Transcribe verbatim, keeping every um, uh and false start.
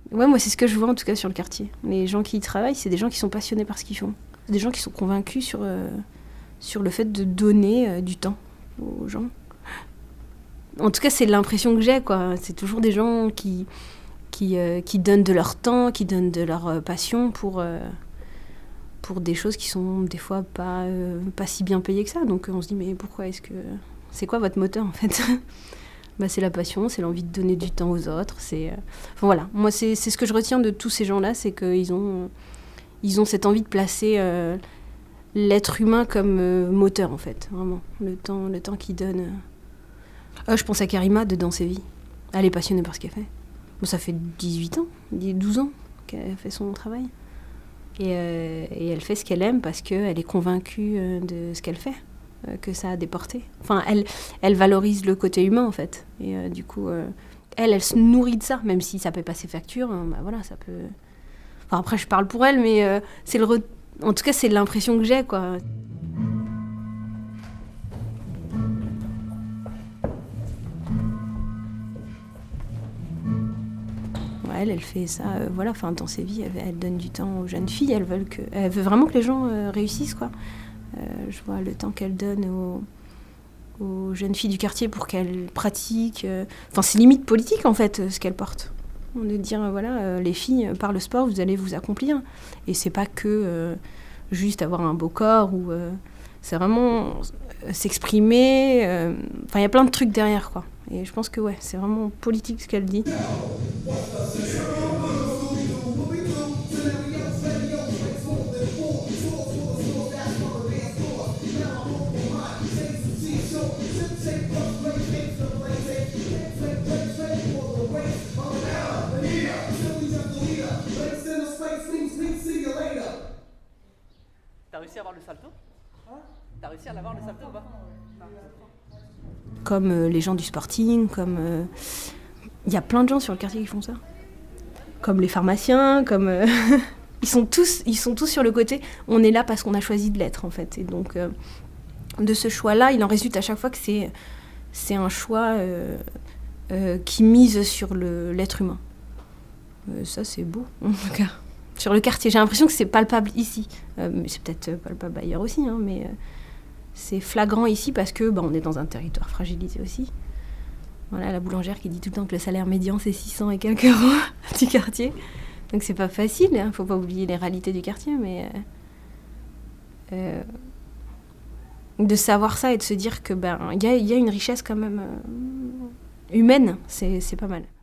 Ouais, moi, c'est ce que je vois en tout cas sur le quartier. Les gens qui y travaillent, c'est des gens qui sont passionnés par ce qu'ils font. C'est des gens qui sont convaincus sur, euh, sur le fait de donner euh, du temps aux gens. En tout cas, c'est l'impression que j'ai, quoi. C'est toujours des gens qui, qui, euh, qui donnent de leur temps, qui donnent de leur euh, passion pour, euh, pour des choses qui sont des fois pas, euh, pas si bien payées que ça. Donc on se dit, mais pourquoi est-ce que... C'est quoi votre moteur, en fait? Bah, c'est la passion, c'est l'envie de donner du temps aux autres. C'est, euh... enfin, voilà, moi, c'est, c'est ce que je retiens de tous ces gens-là, c'est qu'ils ont, ils ont cette envie de placer euh, l'être humain comme euh, moteur, en fait, vraiment. Le temps, le temps qu'il donne... Euh... Ah, je pense à Karima de Dans ses vies. Elle est passionnée par ce qu'elle fait. Bon, ça fait dix-huit ans, douze ans qu'elle fait son travail. Et, euh, et elle fait ce qu'elle aime parce qu'elle est convaincue euh, de ce qu'elle fait, euh, que ça a des portées. Enfin, elle, elle valorise le côté humain, en fait. Et euh, du coup, euh, elle, elle se nourrit de ça, même si ça paie pas ses factures. Hein, bah voilà, ça peut... Enfin, après, je parle pour elle, mais euh, c'est le re... en tout cas, c'est l'impression que j'ai, quoi. Elle, elle fait ça, euh, voilà, enfin, dans ses vies, elle, elle donne du temps aux jeunes filles, elle veut, que, elle veut vraiment que les gens euh, réussissent, quoi. Euh, je vois le temps qu'elle donne aux, aux jeunes filles du quartier pour qu'elles pratiquent. Euh, enfin, c'est limite politique, en fait, euh, ce qu'elle porte. De dire, euh, voilà, euh, les filles, par le sport, vous allez vous accomplir. Et c'est pas que euh, juste avoir un beau corps, ou euh, c'est vraiment euh, s'exprimer. Enfin, euh, il y a plein de trucs derrière, quoi. Et je pense que, ouais, c'est vraiment politique ce qu'elle dit. T'as réussi à avoir le salto? T'as réussi à l'avoir le salto ou pas? Comme euh, les gens du Sporting, comme... Il euh, y a plein de gens sur le quartier qui font ça. Comme les pharmaciens, comme... Euh, ils, sont tous, ils sont tous sur le côté. On est là parce qu'on a choisi de l'être, en fait. Et donc, euh, de ce choix-là, il en résulte à chaque fois que c'est, c'est un choix euh, euh, qui mise sur le, l'être humain. Euh, ça, c'est beau, en tout cas. Sur le quartier, j'ai l'impression que c'est palpable ici. Euh, mais c'est peut-être palpable ailleurs aussi, hein, mais... Euh, c'est flagrant ici parce que bah, on est dans un territoire fragilisé aussi. Voilà, la boulangère qui dit tout le temps que le salaire médian c'est six cents et quelques euros du quartier. Donc c'est pas facile, il hein, faut pas oublier les réalités du quartier, mais euh, euh, de savoir ça et de se dire que ben il y a, y a une richesse quand même euh, humaine, c'est, c'est pas mal.